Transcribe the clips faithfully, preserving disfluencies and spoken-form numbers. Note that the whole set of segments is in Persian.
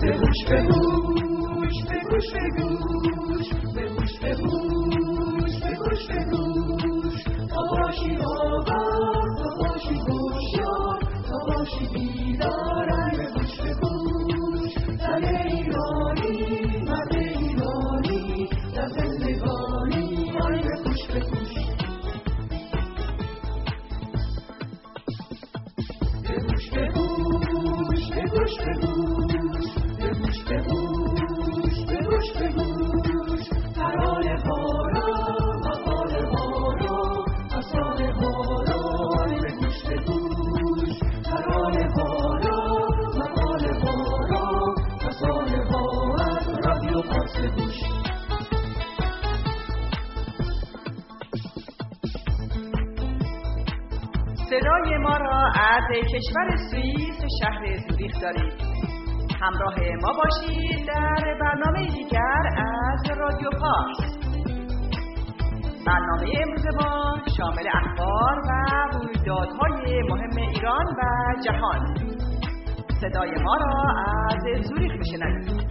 بگوش بگوش بگوش بگوش بگوش بگوش بگوش بگوش تا باشی آگاه تا باشی هوشیار تا باشی بیدار بگوش بگوش زن ایرانی مرد ایرانی در زندگانی آی بگوش بگوش بگوش بگوش بگوش بگوش بگوش بگوش بگوش بگوش ترانه ها را مقاله ها را افسانه ها را بگوش بگوش ترانه ها را مقاله ها را افسانه ها از رادیو پارس گوش صدای ما را از کشور سوئیس شهر زوریخ دارید. همراه ما باشید در برنامه دیگر از رادیو پارس. برنامه امروز ما شامل اخبار و رویدادهای مهم ایران و جهان. صدای ما را از زوریخ میشنوید.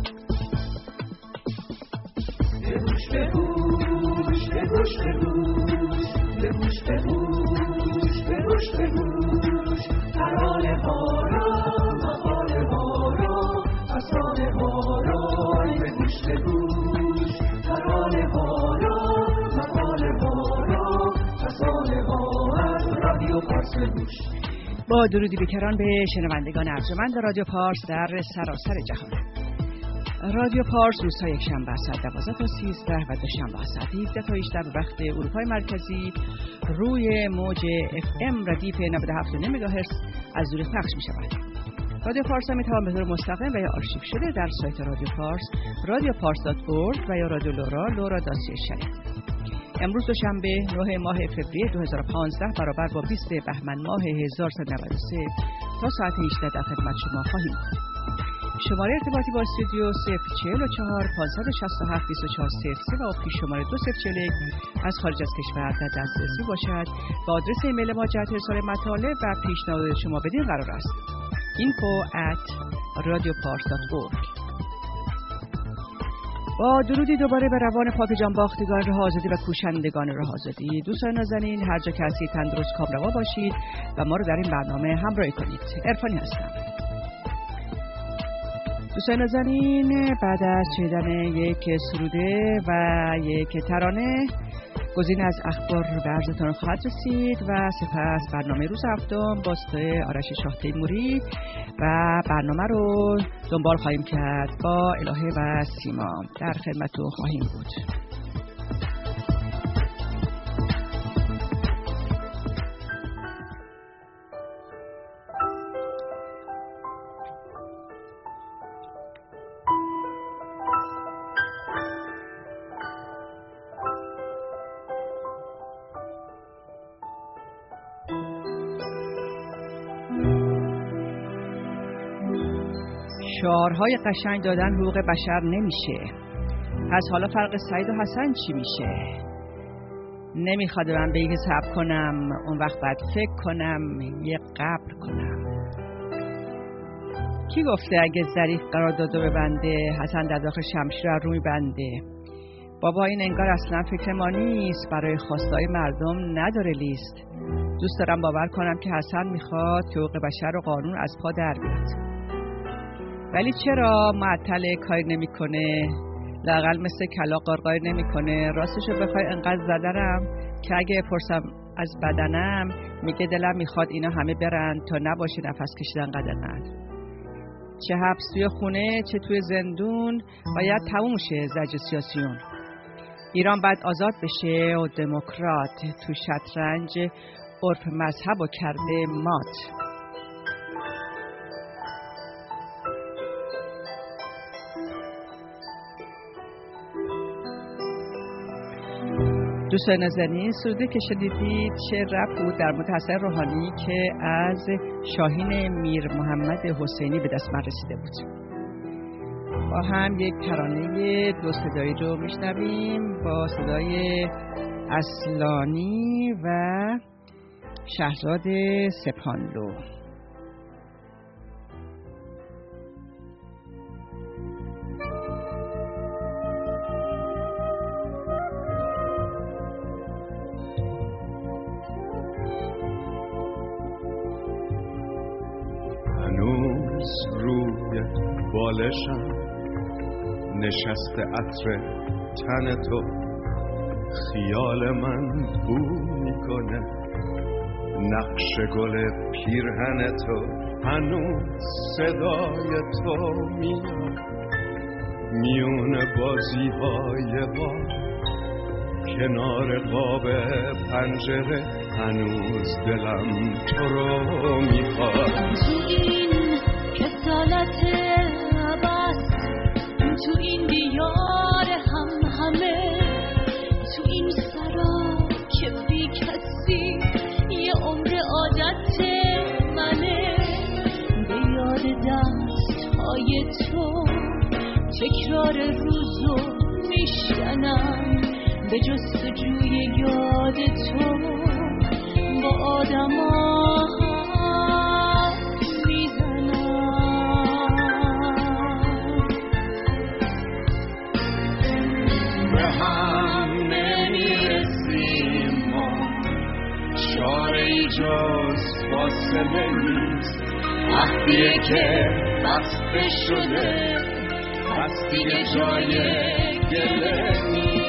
بگوش بگوش بگوش بگوش بگوش بگوش بگوش بگوش ترانه ها را مقاله ها را افسانه ها را بگوش بگوش ترانه ها را مقاله ها را افسانه ها از رادیو پارس گوش. با درودی بیکران به شنوندگان ارجمند رادیو پارس در سراسر جهان. رادیو پارس روزهای یکشنبه ساعت دوازده تا سیزده و دوشنبه ساعت هفده تا هجده به وقت اروپای مرکزی روی موج اف ام ردیف نود و هفت و نیم مگاهرتز از زوریخ پخش می شود. رادیو پارس هم میتوان به طور مستقیم و یا آرشیو شده در سایت رادیو پارس رادیو پارس دات اورگ و یا رادیو لورا لورا دات سی شنید. امروز دوشنبه نه ماه فوریه دو هزار و پانزده برابر با بیست بهمن ماه هزار و سیصد و نود و سه تا ساعت هجده در خدمت شما خواهیم بود. شماره ارتباطی با استودیو صفر چهل و چهار پانصد و شصت و هفت بیست و چهار صفر سه و آپکی شماره دو صفر چهل از خارج از کشور در دسترسی باشد. با آدرس ایمیل ما جهت ارسال مطالب و پیشنهادات شما بدین قرار است. info at radiopars dot org. با درودی دوباره به روان پاک جانباختگان راه آزادی و کوشندگان راه آزادی. دوستان نازنین هر جا که هستید تندرست کامروا باشید و ما رو در این برنامه همراهی کنید. عرفانی هستم. دوستان نازنین بعد از شنیدن یک سروده و یک ترانه گزینه از اخبار به عرضتان خواهد رسید و سپس برنامه روز هفتم با صدای آرش شاه تیموری و برنامه رو دنبال خواهیم کرد با الهه و سیما. در خدمتتون خواهیم بود. شعارهای قشنگ دادن حقوق بشر نمیشه. پس حالا فرق سعید و حسن چی میشه؟ نمیخواد من به این صبر کنم، اون وقت بعد فکر کنم یه قبر کنم. کی گفته اگه ظریف قرار داده ببنده حسن در داخل شمشیر رو میبنده؟ بابا این انگار اصلا فکر ما نیست، برای خواستای مردم نداره لیست. دوست دارم باور کنم که حسن میخواد که حقوق بشر و قانون از پا در بیاد، ولی چرا معطل کاری نمی کنه؟ لااقل مثل کلا قارقاری نمی کنه. راستشو بخوای انقدر زدنم که اگه پرسم از بدنم میگه دلم میخواد اینا همه برن تا نباشه نفس کشیدن قدرن. چه حبس توی خونه چه توی زندون باید تموم شه زج سیاسیون. ایران باید آزاد بشه و دموکرات تو شطرنج عرف مذهب و کرده مات. دوستان نازنین سروده که شنیدید چه ربط بود در مورد حسن روحانی که از شاهین میر محمد حسینی به دست من رسیده بود. با هم یک ترانه دو صدایی رو میشنویم با صدای اصلانی و شهرزاد سپانلو. بالشم نشسته عطر تن تو، خیال من بو میکنه نقش گل پیرهن تو، هنوز صدای تو میاد میون بازی های با کنار قاب پنجره، هنوز دلم تو رو میخواد. تو این کسالت عباس، تو این دیار هم همه، تو این سرا که بی کسی یه عمر عادت منه، به یاد دست های تو تکرار روزو میشکنم، به جستجوی یاد تو با آدم ها میزنم. به هم نمیرسیم ما، چاره‌ای جز فاصله نیست، عهدیه که بسته شده پس دیگه جای گله نیست.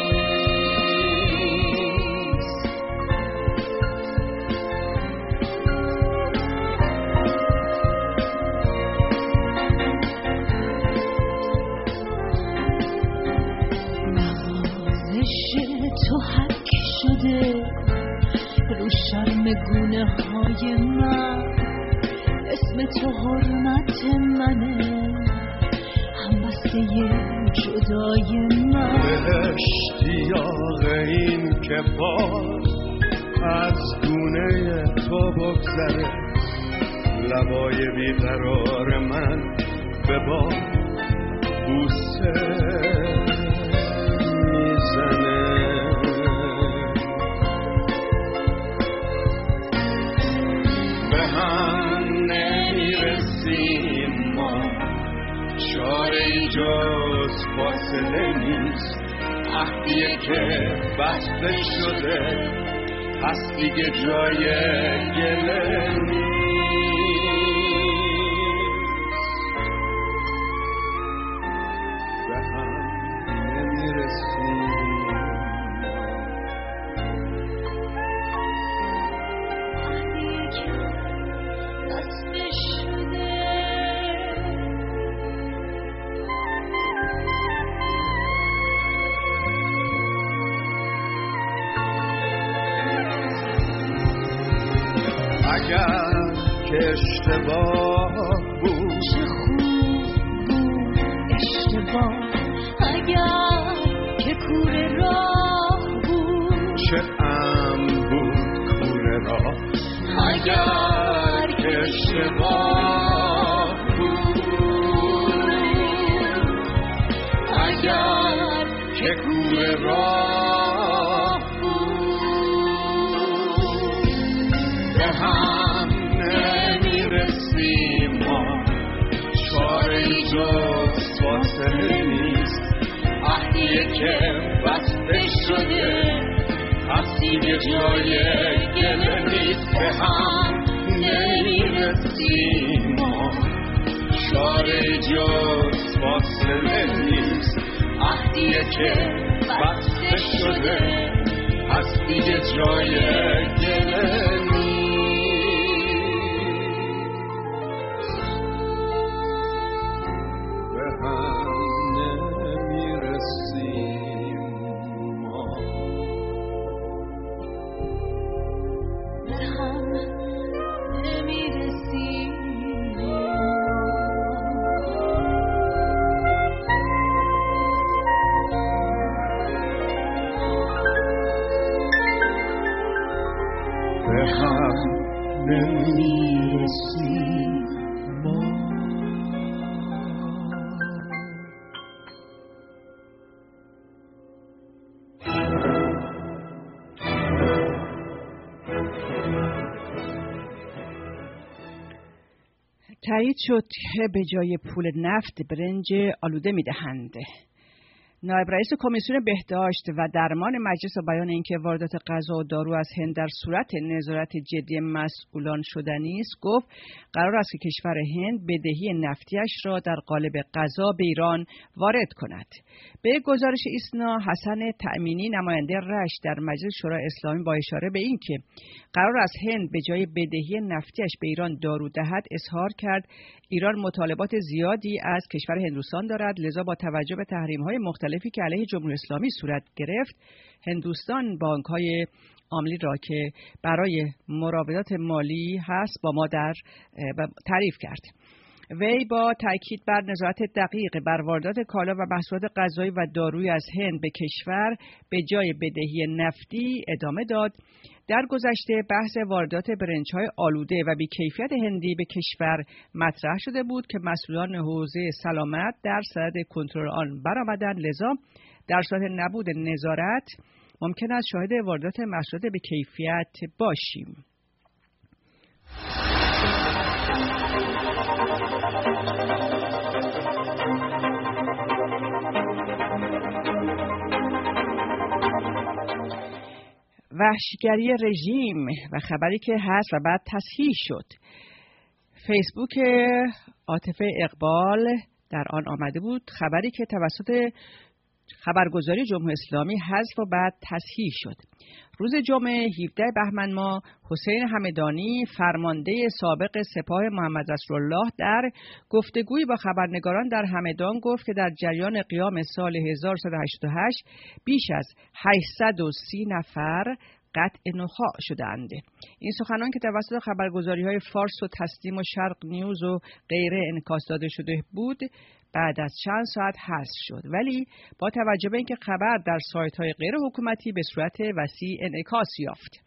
تو حک شده رو شرم گونه های من، اسم تو حرمت منه، هم بسته جدای من. به اشتیاق این که باز از گونه تو بگذره، لبای بیقرار من به با بوسه میزنه. به هم نمیرسیم ما، چاره‌ای جز فاصله نیست، عهدیه که بسته شده پس دیگه جای گله نیست. به هم نمیرسیم اگر که اشتباه بود، چه خوب بود اشتباه، اگر که کوره راه بود، چه ام بود کوره راه، اگر که اشتباه بود، اگر که کوره راه بود. به هم نمیرسیم ما، چاره‌ای جز فاصله نیست، عهدیه که بسته شده پس دیگه جای گله نیست. به هم نمیرسیم ما، چاره‌ای جز فاصله نیست، عهدیه که بسته شده پس دیگه جای گله نیست. به هم نمیرسیم ما، به هم نمیرسیم به هم نمیرسیم ما. تایید شد که به جای پول نفت برنج آلوده میدهند. نایب رئیس کمیسیون بهداشت و درمان مجلس با بیان اینکه واردات غذا و دارو از هند در صورت نظارت جدی مسئولان شدنی است، گفت قرار است که کشور هند بدهی نفتیش را در قالب غذا به ایران وارد کند. به گزارش ایسنا، حسن تأمینی نماینده رشت در مجلس شورای اسلامی با اشاره به اینکه قرار است هند به جای بدهی نفتیش به ایران دارو دهد اظهار کرد ایران مطالبات زیادی از کشور هندوستان دارد، لذا با توجه به تحریم‌های مختلفی که علیه جمهوری اسلامی صورت گرفت، هندوستان بانک‌های عاملی را که برای مراودات مالی هست با ما در تعریف کرد. وی با تاکید بر نظارت دقیق بر واردات کالا و محصولات غذایی و دارویی از هند به کشور به جای بدهی نفتی ادامه داد. در گذشته بحث واردات برنج‌های آلوده و بی‌کیفیت هندی به کشور مطرح شده بود که مسئولان حوزه سلامت در صدد کنترل آن برآمدند، لذا در صورت نبود نظارت ممکن است شاهد واردات محصولات بی‌کیفیت باشیم. وحشیگری رژیم و خبری که هست و بعد تصحیح شد. فیسبوک عاطفه اقبال در آن آمده بود خبری که توسط خبرگزاری جمهوری اسلامی حذف و بعد تصحیح شد. روز جمعه هفدهم بهمن ماه حسین همدانی فرمانده سابق سپاه محمد رسولالله در گفتگویی با خبرنگاران در همدان گفت که در جریان قیام سال هزار و سیصد و هشتاد و هشت بیش از هشتصد و سی نفر قطع نخاع شدند. این سخنان که توسط خبرگزاری‌های فارس و تسلیم و شرق نیوز و غیره انعکاس داده شده بود، بعد از چند ساعت حذف شد، ولی با توجه به اینکه خبر در سایت‌های غیر حکومتی به صورت وسیع انعکاس یافت.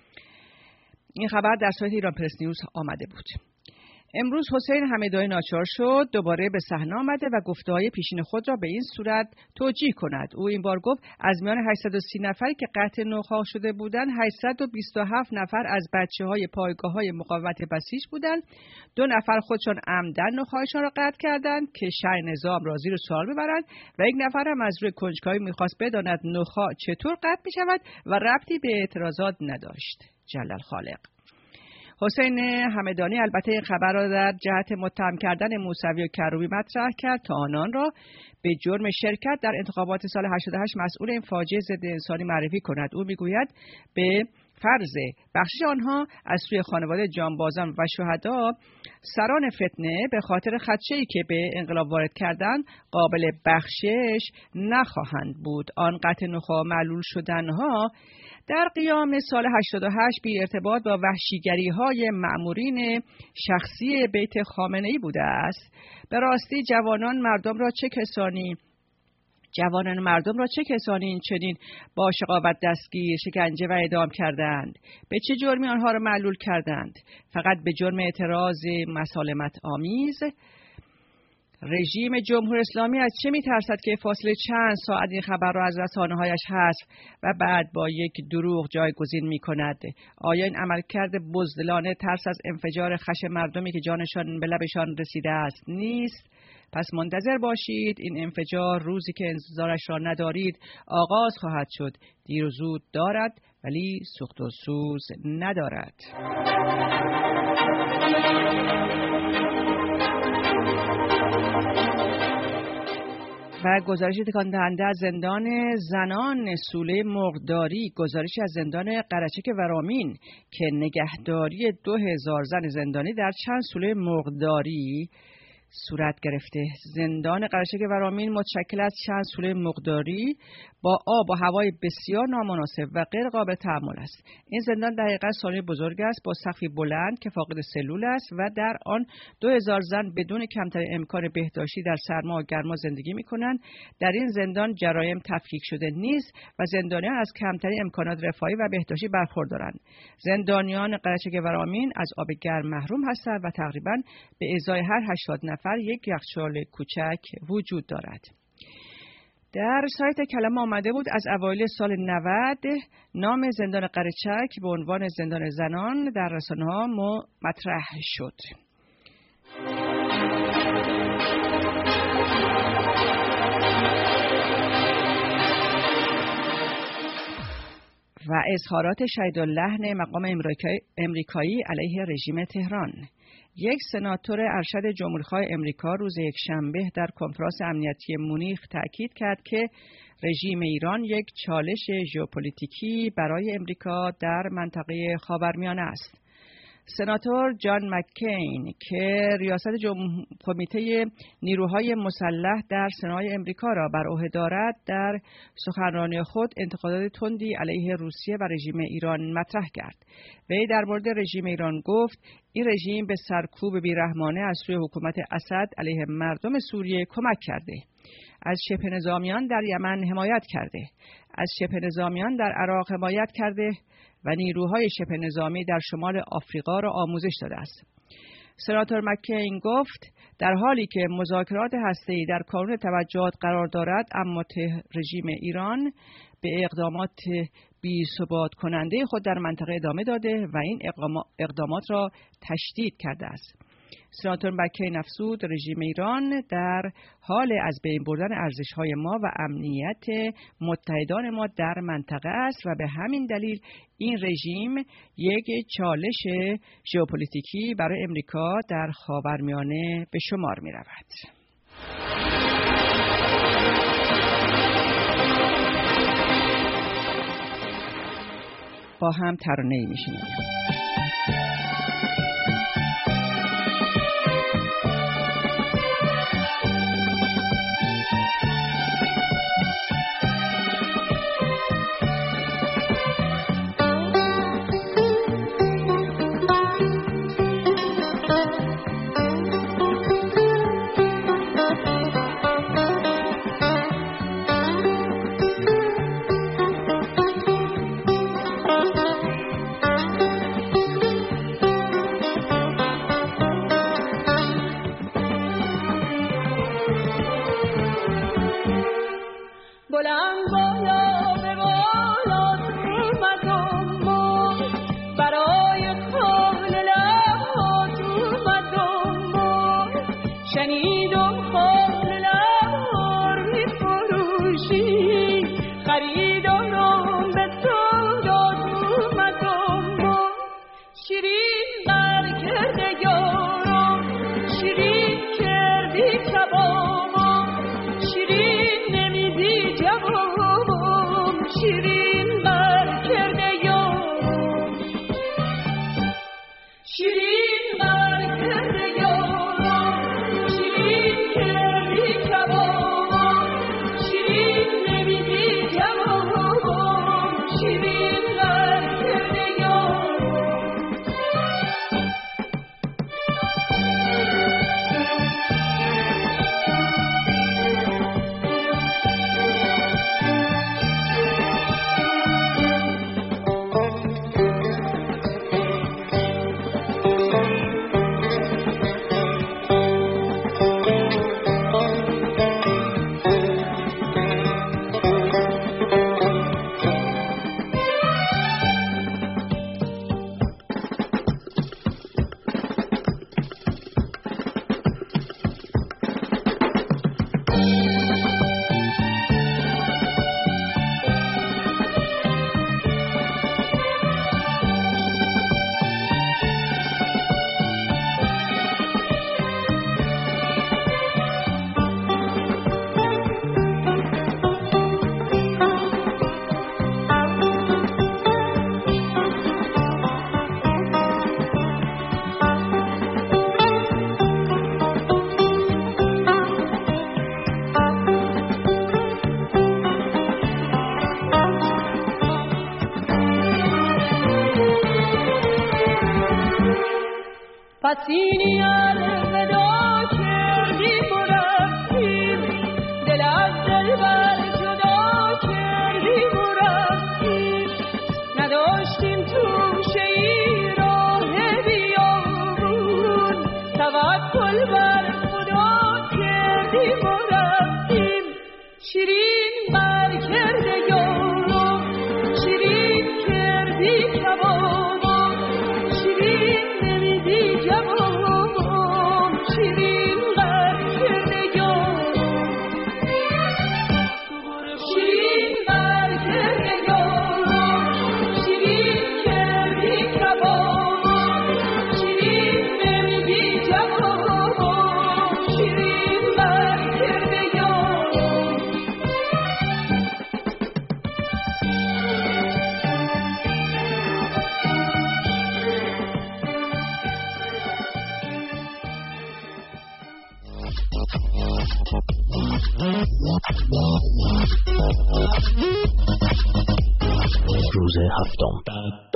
این خبر در سایت ایران پرس نیوز آمده بود. امروز حسین همدانی ناچار شد دوباره به صحنه آمده و گفته‌های پیشین خود را به این صورت توجیه کند. او این بار گفت از میان هشتصد و سی نفری که قطع نخاع شده بودند، هشتصد و بیست و هفت نفر از بچه‌های پایگاه‌های مقاومت بسیج بودند. دو نفر خودشان عمدن نخاعشان را قطع کردند که شرع نظام را زیر سوال ببرند و یک نفر هم از روی کنجکاوی می‌خواست بداند نخاع چطور قطع می‌شود و ربطی به اعتراضات نداشت. جل الخالق. حسین همدانی البته این خبر را در جهت متهم کردن موسوی و کروبی مطرح کرد تا آنان را به جرم شرکت در انتخابات سال هشتاد و هشت مسئول این فاجعه ضد انسانی معرفی کند. او میگوید به فرض بخشش آنها از سوی خانواده جانبازان و شهدا، سران فتنه به خاطر خدشه‌ای که به انقلاب وارد کردند قابل بخشش نخواهند بود. آن قطع نخاع معلول شدنها در قیام سال هشتاد و هشت بی ارتباط با وحشیگری‌های مأمورین شخصی بیت خامنه‌ای بوده است. به راستی جوانان مردم را چه کسانی جوانان مردم را چه کسانی این چنین با شقاوت دستگیر، شکنجه و اعدام کردند؟ به چه جرمی آنها را معلول کردند؟ فقط به جرم اعتراض مسالمت آمیز؟ رژیم جمهوری اسلامی از چه می‌ترسد که فاصله چند ساعت این خبر را از رسانه‌هایش حذف و بعد با یک دروغ جایگزین می‌کند؟ آیا این عملکرد بزدلانه ترس از انفجار خشم مردمی که جانشان به لبشان رسیده است نیست؟ پس منتظر باشید، این انفجار روزی که انتظارش را ندارید آغاز خواهد شد. دیر و زود دارد ولی سوخت و سوز ندارد. و گزارشی تکان دهنده از زندان زنان سوله مرغداری، گزارشی از زندان قرچک ورامین که نگهداری دو هزار زن زندانی در چند سوله مرغداری صورت گرفته. زندان قرچک ورامین متشکل از چند سوله مرغداری با آب و هوای بسیار نامناسب و غیر قابل تحمل است. این زندان در حقیقت سالن بزرگ است با سقفی بلند که فاقد سلول است و در آن دو هزار زن بدون کمترین امکان بهداشتی در سرما و گرما زندگی می‌کنند. در این زندان جرایم تفکیک شده نیست و زندانیان از کمترین امکانات رفاهی و بهداشتی برخوردارند. زندانیان قرچک ورامین از آب گرم محروم هستند و تقریباً به ازای هر هشتاد نفر یک یخچال کوچک وجود دارد. در سایت کلمه آمده بود از اوایل سال نود نام زندان قرچک به عنوان زندان زنان در رسانه‌ها مطرح شد. و اظهارات شدیداللحن مقام امریکایی علیه رژیم تهران. یک سناتور ارشد جمهوری‌خواه امریکا روز یکشنبه در کنفرانس امنیتی مونیخ تأکید کرد که رژیم ایران یک چالش ژئوپلیتیکی برای امریکا در منطقه خاورمیانه است. سناتور جان مککین که ریاست جمع... کمیته نیروهای مسلح در سنای امریکا را بر عهده دارد، در سخنرانی خود انتقادات تندی علیه روسیه و رژیم ایران مطرح کرد. وی در مورد رژیم ایران گفت این رژیم به سرکوب بیرحمانه از سوی حکومت اسد علیه مردم سوریه کمک کرده، از شبه نظامیان در یمن حمایت کرده، از شبه نظامیان در عراق حمایت کرده و نیروهای شبه نظامی در شمال آفریقا را آموزش داده است. سناتور مککین گفت در حالی که مذاکرات هسته‌ای در کانون توجهات قرار دارد، اما رژیم ایران به اقدامات بی‌ثبات کننده خود در منطقه ادامه داده و این اقدامات را تشدید کرده است. سناتور مککین افزود رژیم ایران در حال از بین بردن ارزش‌های ما و امنیت متحدان ما در منطقه است و به همین دلیل این رژیم یک چالش ژئوپلیتیکی برای امریکا در خاورمیانه به شمار می‌رود. با هم ترانه‌ای می‌شنویم. پسینی الوداع کردیم و رفتیم، دل از دل بر جدا کردیم و رفتیم، نداشتیم توشه ای راه بیابون، توکل بر خدا کردیم و رفتیم. شیرین بر کرده یارو، شیرین کردی کبابو، شیرین نمیدی جوابم، شیرین بر کرده یارو، شیرین بر کرده یارو، روز هفتم.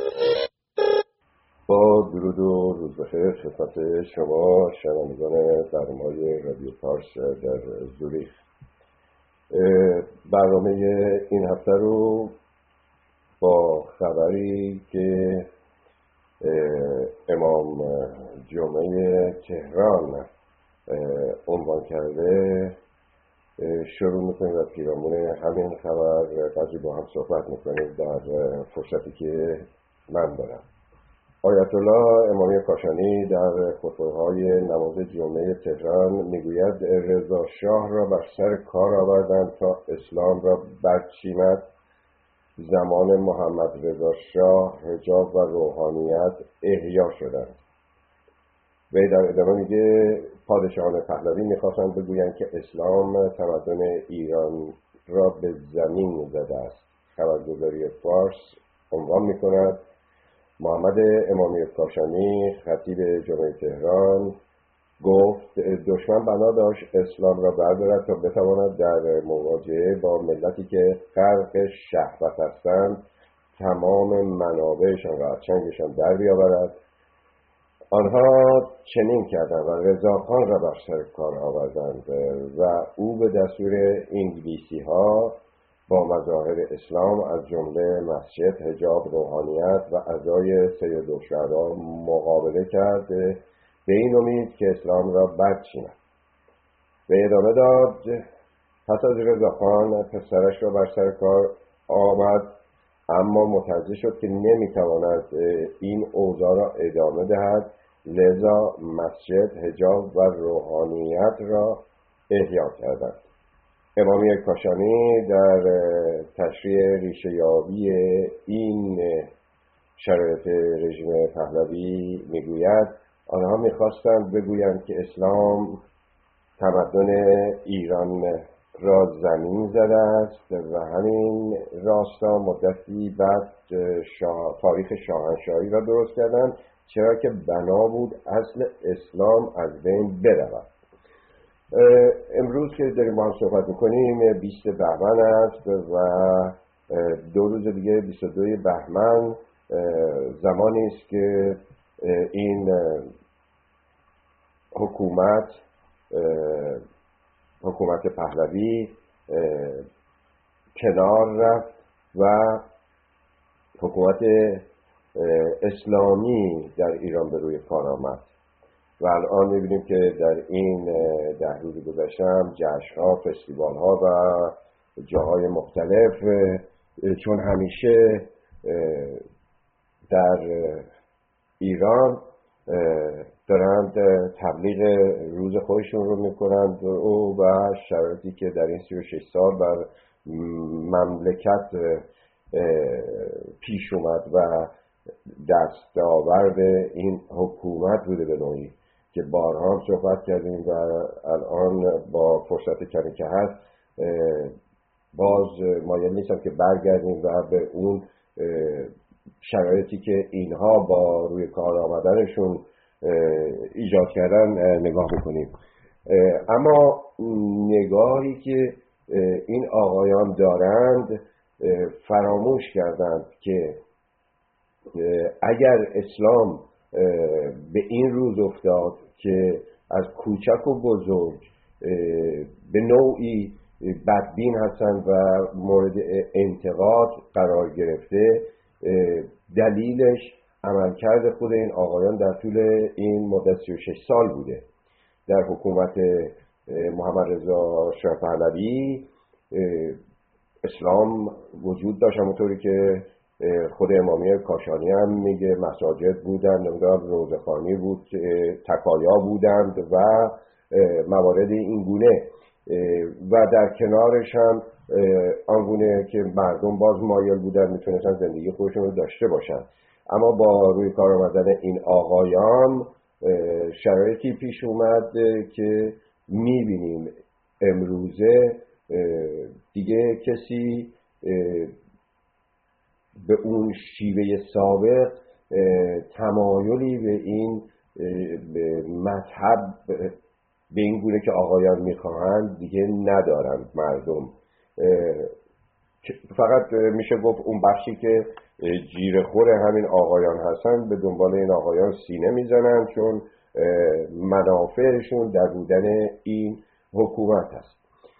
با درود و روز بخیر خدمت شما شنوندگان برنامه‌های رادیو پارس در زوریخ. برنامه این هفته رو با خبری که امام جمعه تهران عنوان کرده شروع میکنیم و پیرامون همین خبر بعضی با هم صحبت میکنیم در فرصتی که من دارم. آیت الله امامی کاشانی در خطبه‌های نماز جمعه تهران میگوید رضا شاه را بر سر کار آوردند تا اسلام را برچیند. زمان محمد رضا شاه حجاب و روحانیت احیا شدند. وی در ادامه میگه پادشاهان پهلوی میخواستند بگویند که اسلام تمدن ایران را به زمین زده است. خبرگزاری فارس عنوان میکند محمد امامی کاشانی خطیب جمعه تهران گفت دشمن بنا داشت اسلام را بردارد تا بتواند در مواجهه با ملتی که غرق شهوت هستند تمام منابعشان را از چنگشان در بیاورد. آنها چنین کردند و رضاخان را بر سر کار آوردند و او به دستور انگلیسی ها با مظاهر اسلام از جمله مسجد، حجاب، روحانیت و اعضای سید الشهدا مقابله کرد به این امید که اسلام را برچیند. به ادامه داد پس از رضاخان پسرش را بر سر کار آمد، اما متوجه شد که نمیتواند این اوضاع را ادامه دهد، لذا مسجد، حجاب و روحانیت را احیا کردند. امامی کاشانی در تشریح ریشه‌یابی این شرایط رژیم پهلوی میگوید آنها میخواستند بگویند که اسلام تمدن ایران را زمین زده است و همین راستا مدتی بعد شاه، تاریخ شاهنشاهی را درست کردند، چرا که بنا بود اصل اسلام از بین برود. امروز که داریم با هم صحبت میکنیم بیست بهمن است و دو روز دیگه بیست و دو بهمن زمانی است که این حکومت حکومت پهلوی کنار رفت و حکومت اسلامی در ایران به روی کار آمد و الان می‌بینیم که در این ده روز گذشته جشن‌ها، فستیوال‌ها و جاهای مختلف چون همیشه در ایران دارند تبلیغ روز خودشون رو میکنند و شرایطی که در این سی و شش سال بر مملکت پیش اومد و دستاورد این حکومت بوده به نوعی که بارها هم صحبت کردیم و الان با فرصت کمی که هست باز مایل نیستم که برگردیم و به اون شرایطی که اینها با روی کار آمدنشون ایجاد کردن نگاه میکنیم. اما نگاهی که این آقایان دارند فراموش کردند که اگر اسلام به این روز افتاد که از کوچک و بزرگ به نوعی بدبین هستند و مورد انتقاد قرار گرفته، دلیلش عملکرد خود این آقایان در طول این مدت سی و شش سال بوده. در حکومت محمد رضا شاه پهلوی اسلام وجود داشت، همونطوری که خود امامی کاشانی هم میگه مساجد بودند، نمیدونم روزخوانی بود، تکایا بودند و موارد این گونه و در کنارش هم آنگونه که مردم باز مایل بودن میتونستن زندگی خودشون رو داشته باشن. اما با روی کار آمدن این آقایان شرایطی پیش اومد که میبینیم امروزه دیگه کسی به اون شیوه سابق تمایلی به این به مذهب به این گونه که آقایان میخواهند دیگه ندارند مردم. فقط میشه گفت اون بخشی که جیره خور همین آقایان هستن به دنبال این آقایان سینه میزنن، چون منافعشون در بودن این حکومت هست.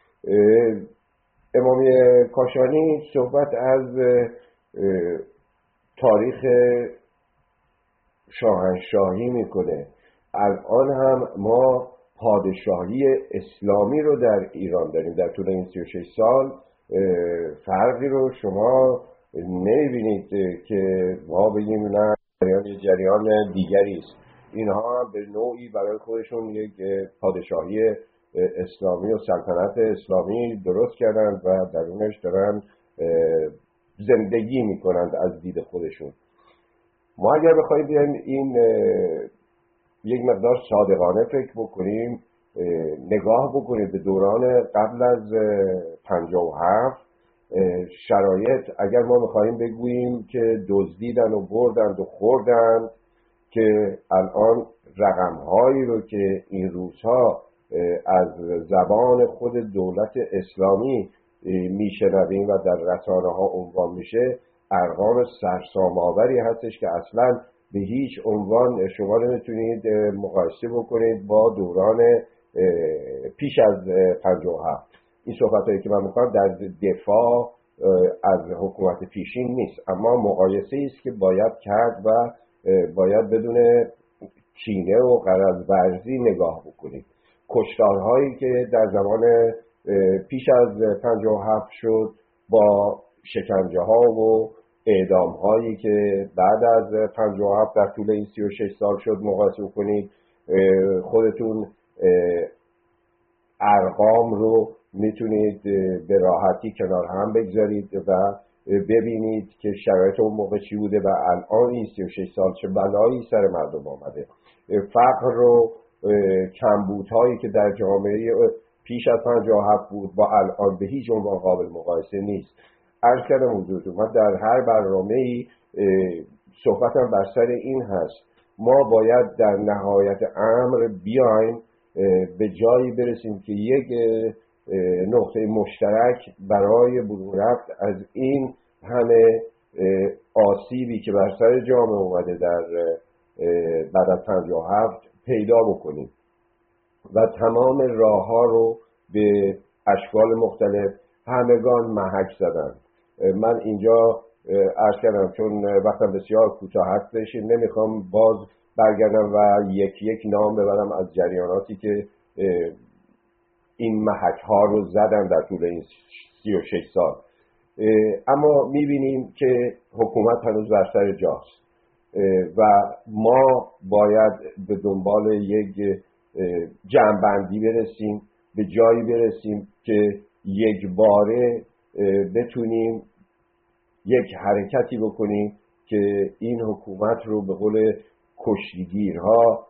امامی کاشانی صحبت از تاریخ شاهنشاهی میکنه. الان هم ما پادشاهی اسلامی رو در ایران داریم. در طول این سی و شش سال فرقی رو شما نمیبینید که ما بگیم نه جریان جریان دیگری است. اینها به نوعی برای خودشون یک پادشاهی اسلامی و سلطنت اسلامی درست کردند و درونش دارن زندگی میکنند از دید خودشون. ما اگر بخوایم بیایم این یک مقدار صادقانه فکر بکنیم، نگاه بکنید به دوران قبل از پنجاه و هفت شرایط، اگر ما میخوایم بگوییم که دزدیدن و بردند و خوردند، که الان رقمهایی رو که این روزها از زبان خود دولت اسلامی میشنویم و در رسانه ها عنوان میشه، ارقام سرسام‌آوری هستش که اصلا به هیچ عنوان شما نمیتونید مقایسه بکنید با دوران پیش از پنجاه و هفت. این صحبتایی که من میکنم در دفاع از حکومت پیشین نیست، اما مقایسه است که باید کرد و باید بدون کینه و غرض ورزی نگاه بکنید. کشتارهایی که در زمان پیش از پنجاه و هفت شد با شکنجه ها و اعدام هایی که بعد از پنجاه و هفت در طول این سی و شش سال شد مقایسه کنید، خودتون ارقام رو میتونید به راحتی کنار هم بگذارید و ببینید که شرایط اون موقع چی بوده و الان این سی و شش سال چه بلایی سر مردم آمده. فقر رو کمبودهایی که در جامعه پیش از پنجاه و هفت بود با الان به هیچ عنوان قابل مقایسه نیست. عرض کردم حضورتون، من در هر برنامه‌ای صحبتم بر سر این هست، ما باید در نهایت امر بیایم به جایی برسیم که یک نقطه مشترک برای برون رفت از این همه آسیبی که بر سر جامعه اومده در بعد از پنجاه و هفت پیدا بکنیم و تمام راه ها رو به اشکال مختلف همگان محک زدن. من اینجا عرض کردم چون وقتم بسیار کوتاه هستش نمیخوام باز برگردم و یک یک نام ببرم از جریاناتی که این محک ها رو زدن در طول این سی و شش سال، اما میبینیم که حکومت هنوز بر سر جاست و ما باید به دنبال یک جمع‌بندی برسیم، به جایی برسیم که یک باره بتونیم یک حرکتی بکنیم که این حکومت رو به قول کشتیگیرها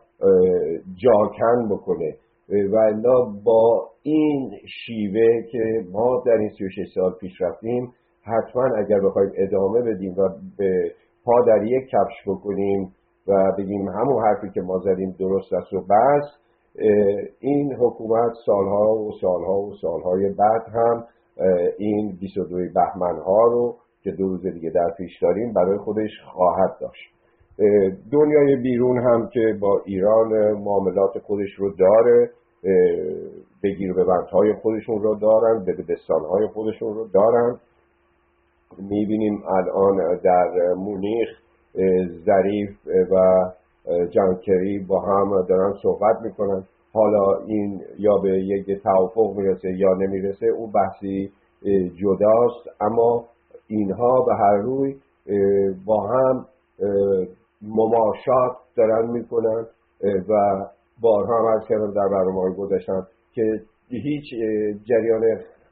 جاکن بکنه. و الا با این شیوه که ما در این سی و شش سال پیش رفتیم، حتما اگر بخوایم ادامه بدیم و به پا در یک کفش بکنیم و بگیم همون حرفی که ما زدیم درست است و بس، این حکومت سالها و سالها و سالهای بعد هم این بیست و دو بهمن ها رو که دو روز دیگه در پیش داریم برای خودش خواهد داشت. دنیای بیرون هم که با ایران معاملات خودش رو داره، بگیر و ببندهای خودشون رو دارن، بدبستانهای خودشون رو دارن. میبینیم الان در مونیخ ظریف و جان کری با هم دارن صحبت میکنن. حالا این یا به یک توافق میرسه یا نمیرسه، اون بحثی جداست، اما اینها به هر روی با هم مماشات دارن میکنن و بارها هم عرض کردم در برنامه‌های گذشتم که هیچ جریان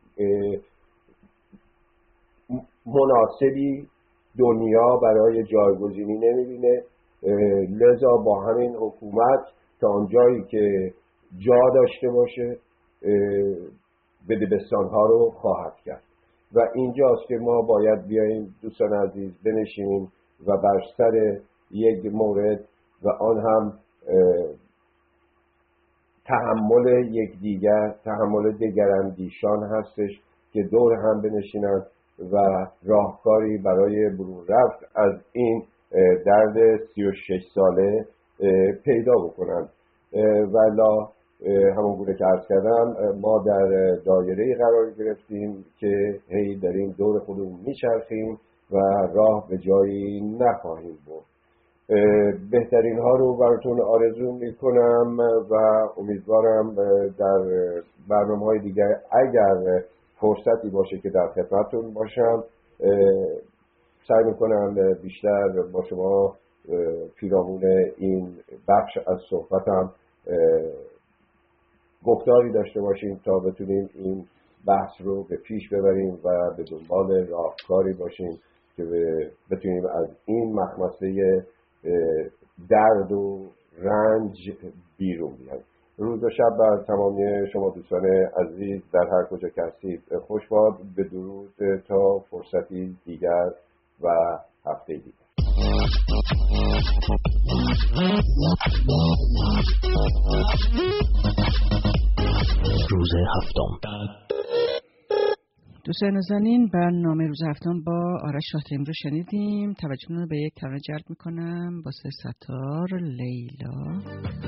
مناسبی دنیا برای جایگزینی نمیبینه، لذا با همین حکومت تا آنجایی که جا داشته باشه بدبستانها رو خواهد کرد و اینجاست که ما باید بیاییم دوستان عزیز بنشینیم و بر سر یک مورد و آن هم تحمل یکدیگر، تحمل دگراندیشان هستش که دور هم بنشینند و راهکاری برای برون رفت از این درد سی و شش ساله پیدا بکنند. ولا همون گونه که عرض کردم ما در دایره قرار گرفتیم که هی داریم دور خودمون میچرخیم و راه به جایی نخواهیم برد. بهترین ها رو براتون آرزو میکنم و امیدوارم در برنامه های دیگر اگر فرصتی باشه که در خدمتتون باشم سعی میکنم بیشتر با شما پیرامون این بخش از صحبتم گفتاری داشته باشیم تا بتونیم این بحث رو به پیش ببریم و به دنبال راهکاری باشیم که بتونیم از این مخمسه درد و رنج بیرون بیاییم. روز و شب بر تمامی شما دوستان عزیز در هر کجا که هستید خوش باد. به درود تا فرصتی دیگر و هفته دیگر. روز هفتم. دوستان نازنین، برنامه روز هفتم با آرش شاهتیم رو شنیدیم. توجهتون رو به یک ترانه جلب میکنم با سه ستار لیلا.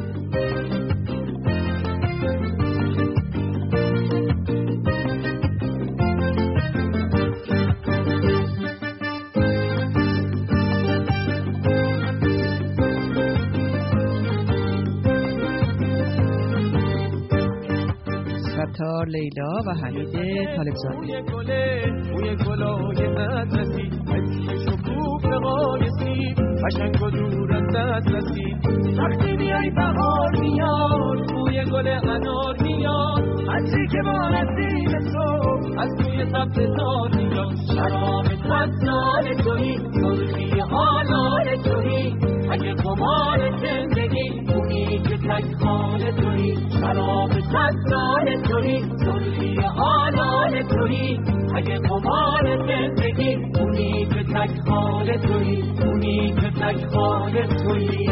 ستار لیلا و حمید طالبزاده. بوی گله بوی گلای مدرسی مثل شکوفه قایسی قشنگ و دور از دسترسی. وقتی بیای بهار میاد بوی گل انار میاد عطری که با نسیم صبح از توی سبززار میاد. شراب صد سال تویی سرخی حالال تویی اگه قمار زندگی بویی که تک حال تویی. شراب صد سال تویی سرخی حالال تویی اگه قمار زندگی بویی که تک حال تویی بویی که تک حال تویی.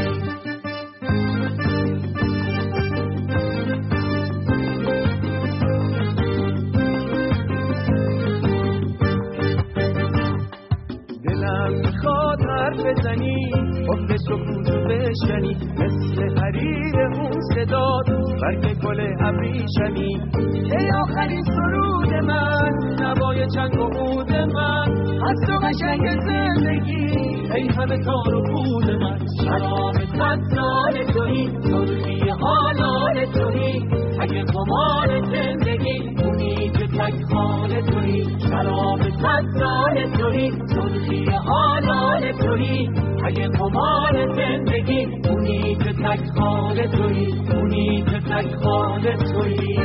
میخواد حرف بزنی حب سکوتو بشنی مثل حریر اون صداد برگ گل ابریشمی. ای آخرین سرود من نوای چنگ و عود من از تو قشنگ زندگی ای همه تار و پود من. شراب صد سال تویی سرخی حالال تویی اگه قمار زندگی اونی که تک حال تویی. شراب صد سال تویی سرخی حالال تویی اگه قمار زندگی اونی که تک حال تویی اونی که تک حال تویی.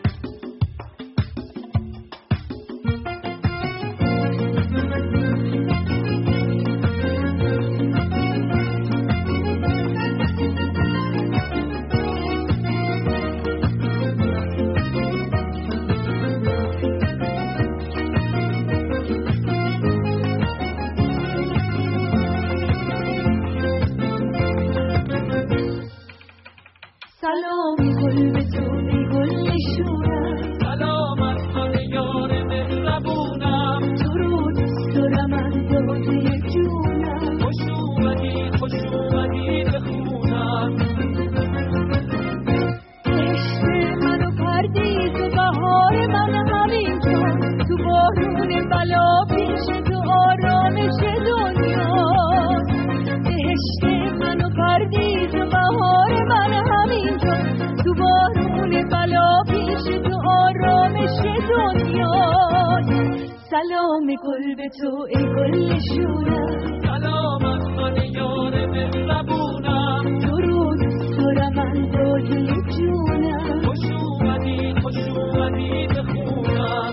سلام گل به تو ای گل شورم سلام از من یار مهربونم درود سر من دل جونم خوش اومدی خوش اومدی به خونم.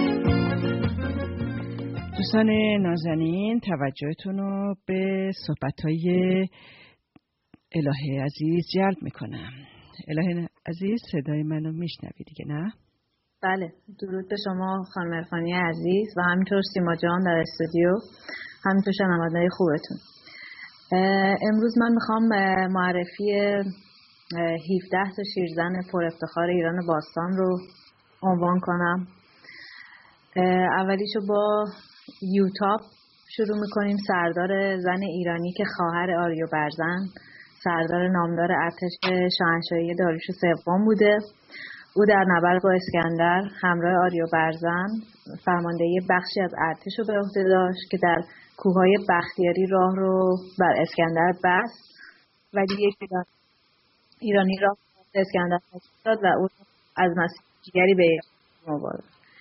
دوستان نازنین توجهتون رو به صحبت‌های الهه عزیز جلب میکنم. الهه عزیز صدای منو میشنوی دیگه نه؟ بله، درود به شما خانم عرفانی عزیز و همینطور سیما جان در استودیو، همینطور شنونده‌های خوبتون. امروز من میخوام معرفی هفده تا شیرزن پر افتخار ایران باستان رو عنوان کنم. اولیشو با یوتاب شروع میکنیم. سردار زن ایرانی که خواهر آریو برزن، سردار نامدار ارتش شاهنشاهی داریوش سوم بوده. او در نبرد با اسکندر همراه آریو برزن فرماندهی بخشی از ارتش رو به عهده داشت که در کوههای بختیاری راه رو بر اسکندر بست و یک ایرانی راه به اسکندر داد و او از مسیر دیگری به مبارز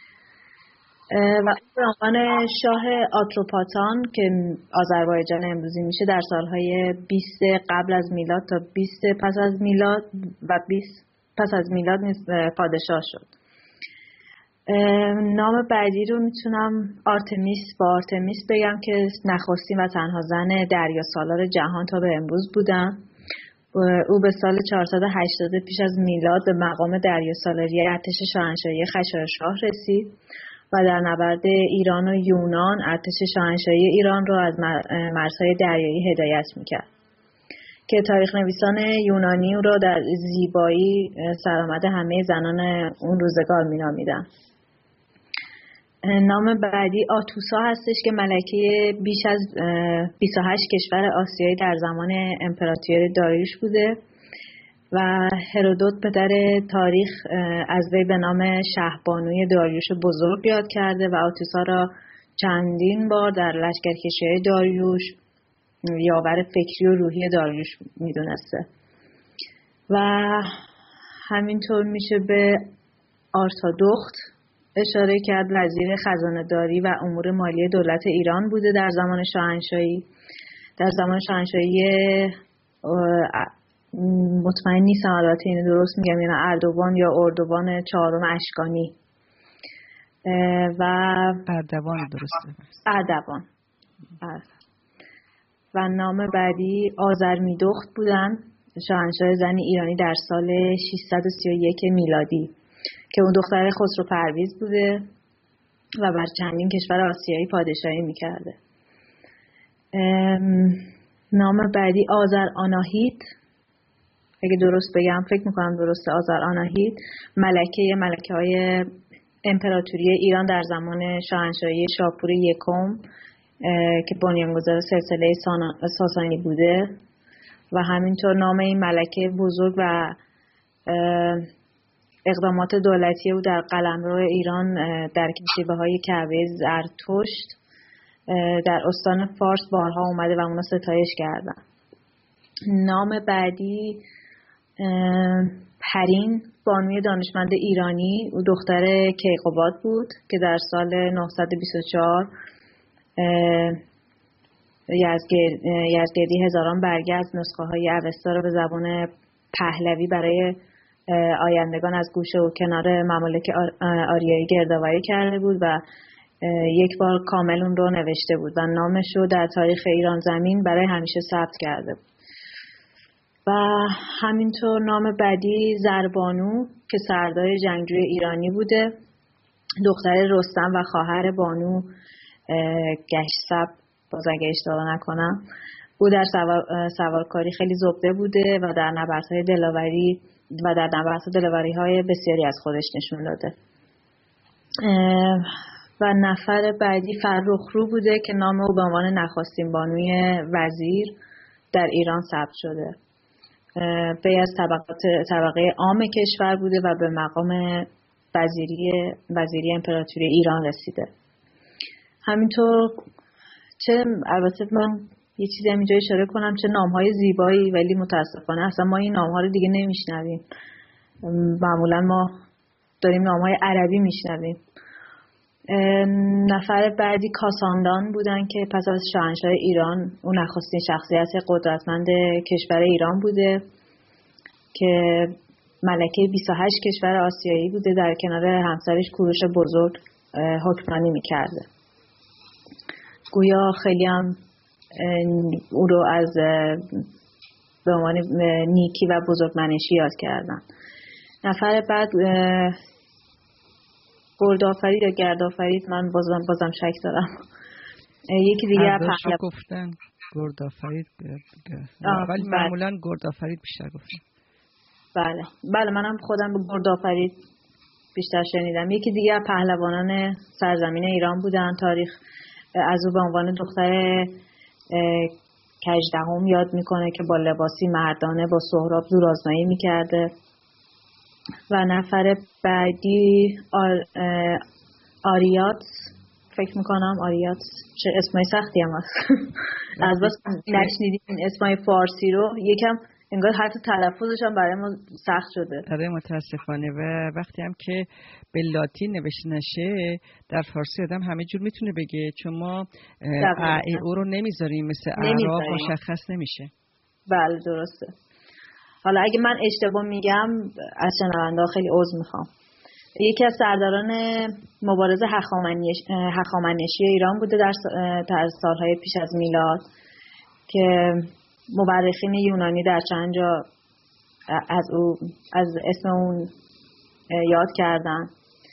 و به عنوان شاه آتروپاتان که آذربایجان امروزی میشه در سالهای بیست قبل از میلاد تا بیست پس از میلاد و بیست پس از میلاد پادشاه شد. نام بعدی رو میتونم آرتمیس با آرتمیس بگم که نخستین و تنها زن دریا سالار جهان تا به امروز بودن. او به سال چهارصد و هشتاد پیش از میلاد به مقام دریا سالاری ارتش شاهنشاهی خشایارشاه رسید و در نبرد ایران و یونان ارتش شاهنشاهی ایران را از مرزهای دریایی هدایت میکرد که تاریخ نویسان یونانی او را در زیبایی سرآمد همه زنان اون روزگار مینامیدن. نام بعدی آتوسا هستش که ملکه بیش از بیست و هشت کشور آسیایی در زمان امپراتوری داریوش بوده و هرودوت پدر تاریخ از وی به نام شهبانوی داریوش بزرگ یاد کرده و آتوسا را چندین بار در لشکرکشی‌های داریوش یاور فکری و روحی داریوش میدونسته. و همینطور میشه به آرتادخت اشاره کرد. وزیر خزانه‌داری و امور مالی دولت ایران بوده در زمان شاهنشاهی. در زمان شاهنشاهی مطمئن نیستم البته اینو درست میگم یا نه، اردوان یا اردوان چهارم اشکانی و اردوان درسته اردوان و نام بعدی آذرمیدخت بودن، شاهنشاه زن ایرانی در سال ششصد و سی و یک میلادی که اون دختر خسرو پرویز بوده و بر چندین کشور آسیایی پادشاهی میکرده. نام بعدی آذر آناهیت، اگه درست بگم فکر میکنم درسته، آذر آناهیت ملکه ملکه های امپراتوری ایران در زمان شاهنشاهی شاپور یکم که بنیانگذار سلسله ساسانی بوده و همینطور نام این ملکه بزرگ و اقدامات دولتی او در قلمرو ایران در کشیبه‌های کعبه زرتشت در استان فارس بارها اومده و اونا ستایش کردن. نام بعدی پرین، بانوی دانشمند ایرانی، او دختر کیقوباد بود که در سال نهصد و بیست و چهار یزدگردی هزاران برگه از نسخه های اوستا را به زبان پهلوی برای آیندگان از گوشه و کنار ممالک آریایی گردآوری کرده بود و یک بار کامل اون رو نوشته بود و نامش رو در تاریخ ایران زمین برای همیشه ثبت کرده بود. و همینطور نام بعدی زربانو که سردار جنگجوی ایرانی بوده، دختر رستم و خواهر بانو گشسب، باز اگه اشتباه نکنم. او در سوار، سوارکاری خیلی زبده بوده و در نبردهای دلاوری و در نبردهای دلاوری های بسیاری از خودش نشون داده. و نفر بعدی فرخرو بوده که نام او به عنوان نخستین بانوی وزیر در ایران ثبت شده. وی از طبقات طبقه عام کشور بوده و به مقام وزیری وزیری امپراتوری ایران رسیده. همینطور چه البته من یه چیزی هم اینجا اشاره کنم، چه نام‌های زیبایی، ولی متاسفانه اصلا ما این نام‌ها رو دیگه نمیشنویم. معمولا ما داریم نام‌های عربی میشنویم. نفر بعدی کاساندان بودن که پس از شاهنشاه ایران اون نخستین شخصیت قدرتمند کشور ایران بوده که ملکه بیست و هشت کشور آسیایی بوده، در کنار همسرش کوروش بزرگ حکمرانی میکرده. گویا خیلی هم او رو از به عنوان نیکی و بزرگمنشی یاد کردن. نفر بعد گردآفرید یا گردآفرید، من بازم بازم شک دارم. یکی دیگه پهلوان گفتن گردآفرید، ولی معمولا گردآفرید بیشتر گفتن. بله بله منم خودم به گردآفرید بیشتر شنیدم. یکی دیگه از پهلوانان سرزمین ایران بودن. تاریخ از او به عنوان دختر کژدهم یاد میکنه که با لباسی مردانه با سهراب زورآزمایی میکرده. و نفر بعدی آر، آریات فکر میکنم آریات، چه اسمای سختی هم هست. از بس نشنیدیم این اسمای فارسی رو، یکم انگار حتی تلفظش هم برای ما سخت شده. آره متاسفانه. و وقتی هم که به لاتین نوشته نشه در فارسی آدم همه جور میتونه بگه، چون ما ای او رو نمیذاریم، مثل اعراب مشخص نمیشه. بله درسته. حالا اگه من اشتباه میگم از شنونده‌ها خیلی عذر میخوام. یکی از سرداران مبارزه هخامنشی ایران بوده در در سالهای پیش از میلاد که مورخین یونانی در چند جا از او از اسم اون یاد کردن.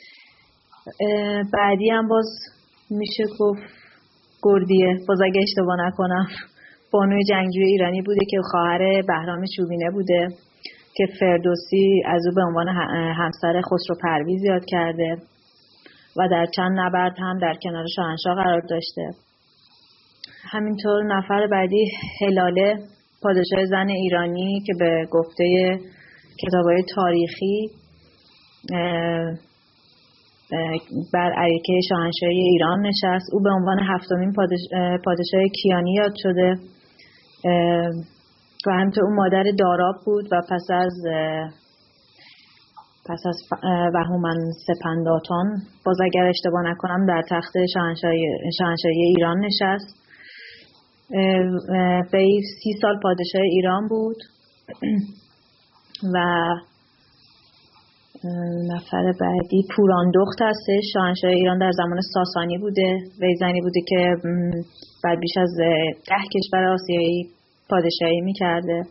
بعدی هم باز میشه گفت گردیه، باز اگه اشتباه نکنم، بانوی جنگجوی ایرانی بوده که خواهر بهرام چوبینه بوده که فردوسی از او به عنوان همسر خسرو پرویز یاد کرده و در چند نبرد هم در کنار شاهنشاه قرار داشته. همینطور نفر بعدی هلاله، پادشاه زن ایرانی که به گفته کتاب‌های تاریخی بر اریکه شاهنشاهی ایران نشست. او به عنوان هفتمین پادشاه کیانی یاد شده و همینطور اون مادر داراب بود و پس از پس از وهومن سپنداتان باز اگر اشتباه نکنم در تخت شاهنشاهی ایران نشست. وی سی سال پادشاه ایران بود. و نفر بعدی پوراندخت هستش، شاهنشاه ایران در زمان ساسانی بوده. وی زنی بوده که بعد بیش از ده کشور آسیایی پادشاهی میکرده.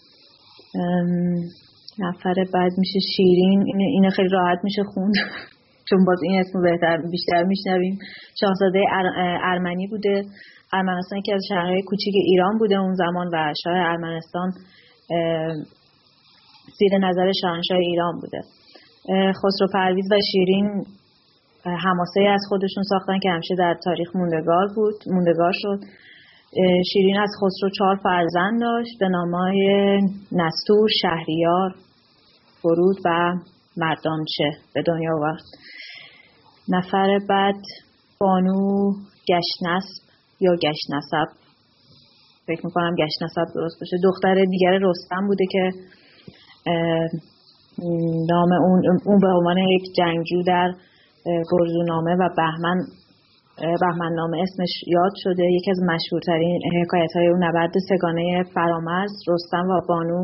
نفر بعد میشه شیرین، اینو خیلی راحت میشه خوند چون باز این اسمو بهتر بیشتر میشنویم. شاهزاده ارمنی بوده. ارمنستان که از شهرهای کوچیک ایران بوده اون زمان و شاه ارمنستان زیر نظر شاهنشاه ایران بوده. خسرو پرویز و شیرین حماسه از خودشون ساختن که همیشه در تاریخ موندگار بود، موندگار شد. شیرین از خسرو چهار فرزند داشت به نامهای نستور، شهریار، فرود و مردانچه به دنیا آورد. نفر بعد بانو گشنسب یا گشنسب، فکر میکنم گشنسب درست باشه، دختر دیگر رستم بوده که نام اون اون به عنوان یک جنگجو در گرزونامه و بهمن بهمن نامه اسمش یاد شده. یکی از مشهورترین حکایت‌های اون نبرد سگانه فرامرز رستم و بانو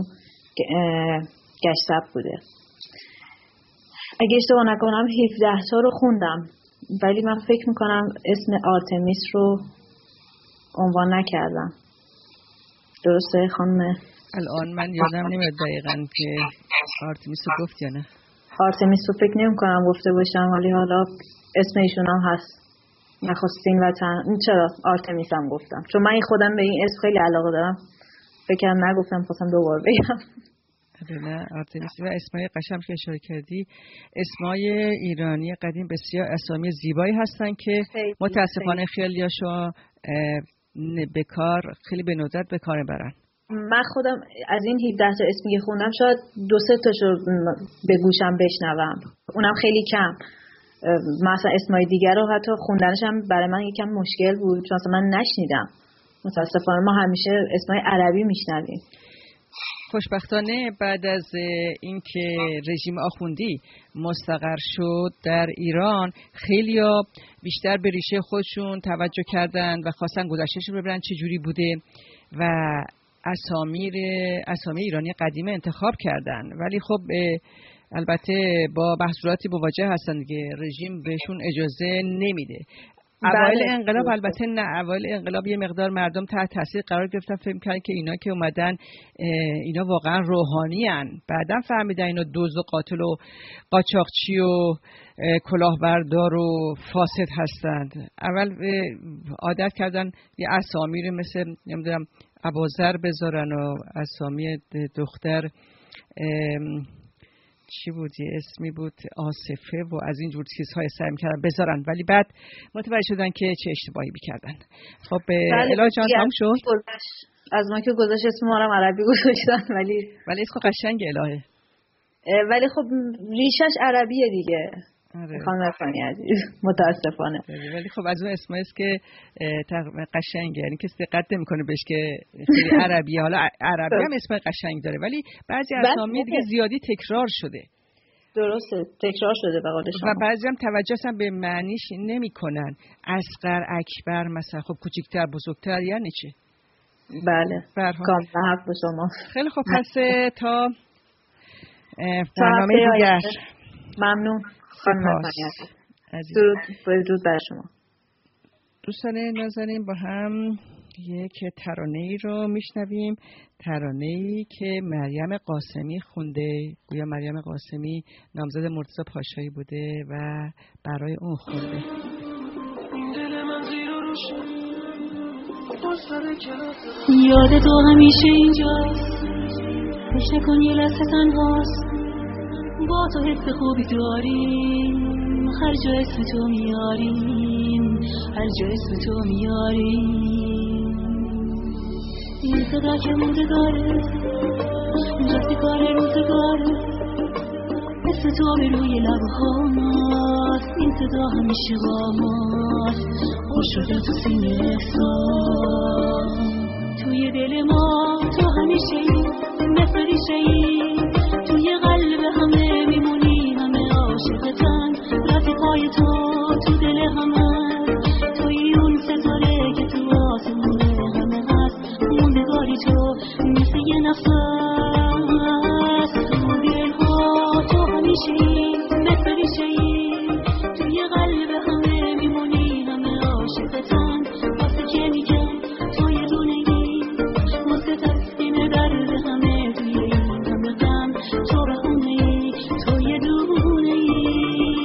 گشسب بوده. اگه اشتباه نکنم هفده تا رو خوندم ولی من فکر میکنم اسم آرتمیس رو عنوان نکردم. درسته خانم؟ الان من یادم نمیاد دقیقاً که آرتمیس رو گفت یا نه. آرتمیس رو فکر نمی کنم گفته باشم ولی حالا اسم ایشون هم هست. نخستین وطن چرا آرتمیس هم گفتم چون من خودم به این اسم خیلی علاقه دارم. فکرم نگفتم خواستم دوبار بگم. نه آرتمیس و اسمای قشنگ که اشاره کردی اسمای ایرانی قدیم بسیار اسامی زیبایی هستن که خیلی متاسفانه خیلیاشو به کار خیلی به ندرت به کار برن. من خودم از این هفده تا اسمی که خوندم شاید دو سه تاشو به گوشم بشنوم، اونم خیلی کم. مثلا اسمای دیگر رو حتی خوندنش هم برای من یکم مشکل بود چون اصلا من نشنیدم. متاسفانه ما همیشه اسمای عربی میشنویم. خوشبختانه بعد از اینکه رژیم آخوندی مستقر شد در ایران خیلیا بیشتر به ریشه خودشون توجه کردن و خواستن گذشتهشون رو ببینن چه جوری بوده و اسامی اسامی ایرانی قدیمه انتخاب کردن. ولی خب البته با محصولاتی مواجه هستن دیگه، رژیم بهشون اجازه نمیده. اوایل انقلاب البته نه، اوایل انقلاب یه مقدار مردم تحت تاثیر قرار گرفتن، فکر کردن که اینا که اومدن اینا واقعا روحانی ان. بعداً فهمیدن اینا دزد و قاتل و قاچاقچی و کلاهبردار و فاسد هستند. اول عادت کردن یه اسامی رو مثل نمیدونم ابوذر بذارن و اسامی دختر چی بود یه اسمی بود آصفه و از این جور چیزهای سعی می‌کردن بذارن ولی بعد متوجه شدن که چه اشتباهی می‌کردن. خب الهی جان تموم شد. از ما که گذاشت اسم ما رو عربی گذاشتن ولی ولی اسم قشنگ الهه. ولی خب ریشش عربیه دیگه. آره. خانم افغانی عزیز متاسفانه. ولی خب از اون اسم است که قشنگه، یعنی کسی دقت نمی‌کنه بهش که خیلی عربیه. حالا عربی هم اسم قشنگ داره ولی بعضی اسامی دیگه زیادی تکرار شده. درسته، تکرار شده به قول شما. و بعضی هم توجه اصلا به معنیش نمی‌کنن. اصغر، اکبر، مثلا خب کوچیک‌تر، بزرگتر یعنی چه؟ بله. کاملا حق به شما. خیلی خب پس تا برنامه دیگر. ممنون. خانم درود درود بر شما. دوستان نازنین با هم یک ترانه‌ای رو میشنویم، ترانه‌ای که مریم قاسمی خونده. گویا مریم قاسمی نامزد مرتضی پاشایی بوده و برای اون خونده. دل من زیر و روش یاد تو همیشه اینجاست، فکر نکن یه لحظه تنهاست، با تو حس خوبی داریم، هر جا اسم تو میاریم، هر جا اسم تو میاریم. این صدا که موندگاره، جستگاره روزگاره، اسم تو به روی لبهاست، این صدا همیشه با ماست، خوش شده تو سینه احساس. توی دل ما تو همیشه ای، مثل ریشه ای، توی قلب همه میمونی، همه عاشقتن، رفیقای تو تو دل همه، توی اون ستاره که تو آسمونه همه هست، موندگاری تو مثل یه نفس. تو دل ها تو همیشه ای، مثل ریشه ای، توی قلب همه میمونی، همه عاشقتن، واسه که میگم تو یه دونه ای، واسه تسکین درد همه، توی این همه غم تو بهونه ای، تو یه دونه ای.